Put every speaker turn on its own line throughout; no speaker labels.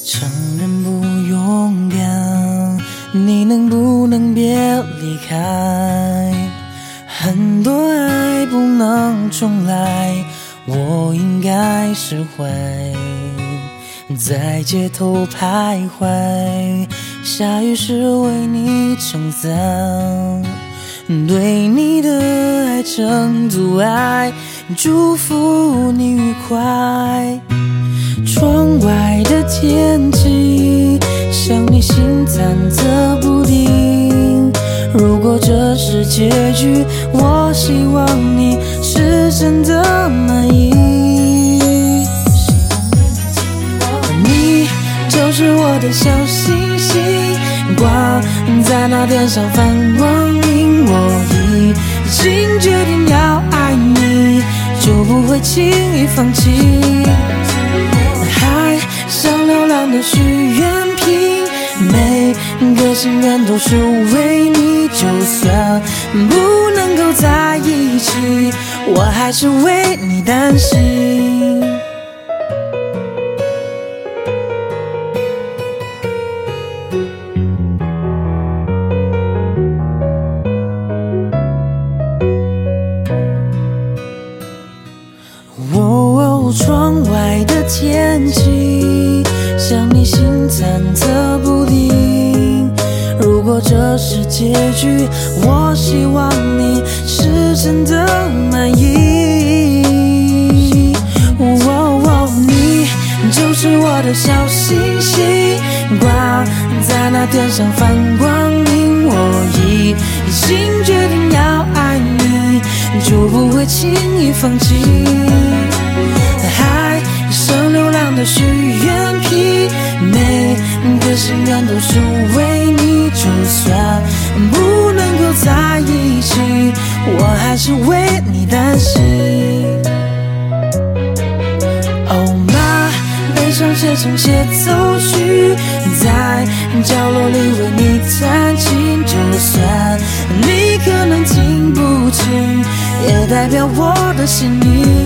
承认不勇敢，你能不能别离开？很多爱不能重来，我应该释怀。在街头徘徊，下雨时为你撑伞，对你的爱成阻碍，祝福你愉快。窗外的天气像你心忐忑不定，如果这是结局，我希望你是真的满意。你就是我的小星星，挂在那天上放光明。我已经决定要爱你，就不会轻易放弃。海上流浪的许愿瓶，每个心愿都是为你，就算不能够在一起，我还是为你担心。窗外的天气像你心忐忑不定，如果这是结局，我希望你是真的满意。你就是我的小星星，挂在那天上放光明。我已经决定要爱你，就不会轻易放弃。海上流浪的许愿瓶，每个心愿都是为你，就算不能够在一起，我还是为你担心。Oh my， 悲伤写成协奏曲，在角落里为你弹琴，就算你可能听不清，也代表我的心意。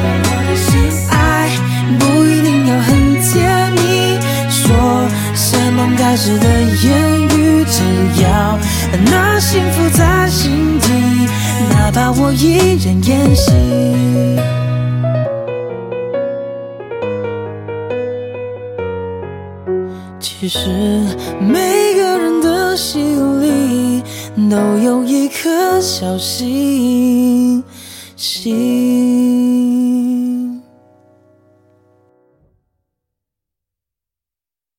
不一定要很甜蜜，说山盟海誓的言语，只要那幸福在心底，哪怕我一人演戏。其实每个人的心里都有一颗小星星。